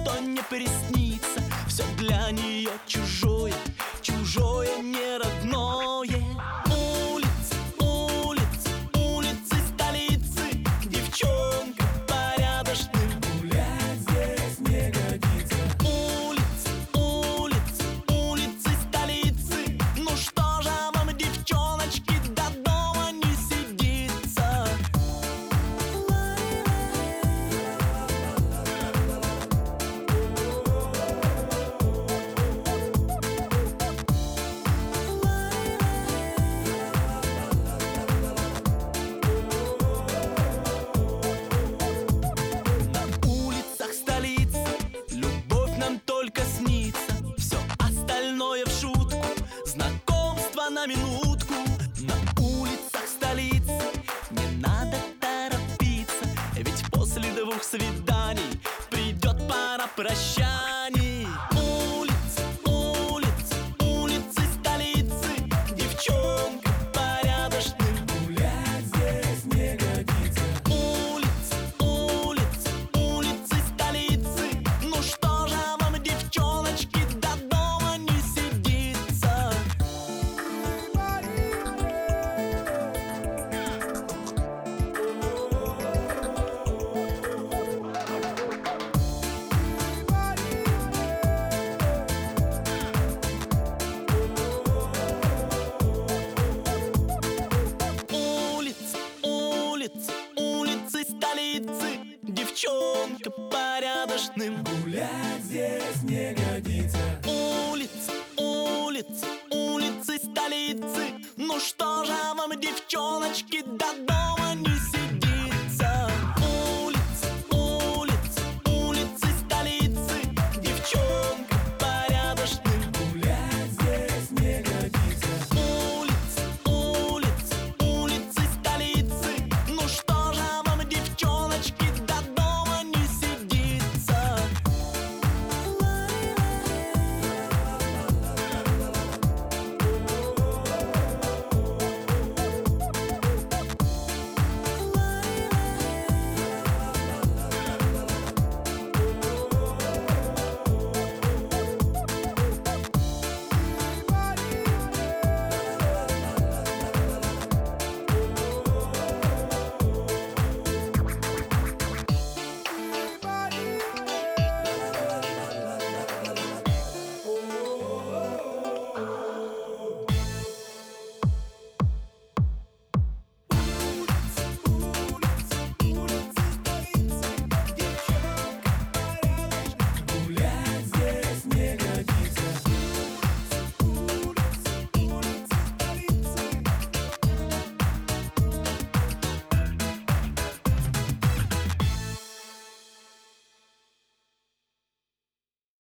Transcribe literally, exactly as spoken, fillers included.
ничто не приснится. Все для нее чужое, чужое, не родное. Улицы, улицы, улицы столицы, девчонка порядочным гулять здесь не годится. Улицы, улицы, улицы столицы, ну что же вам, девчоночки, до дома не сидится? На улицах столицы любовь нам только снится. Все остальное в шутку, знакомство на минутку. На улицах столицы не надо торопиться, ведь после двух свиданий придет пора прощаний. Улицы, улицы, улицы столицы, девчонка порядочным Гулять здесь не годится. улицы, улицы, улицы столицы, ну что же вам, девчоночки, до дома не сидится? Улицы, улицы, улицы столицы, девчонка порядочным Гулять здесь не годится. улицы, улицы, улицы столицы, ну что же вам, девчоночки, до дома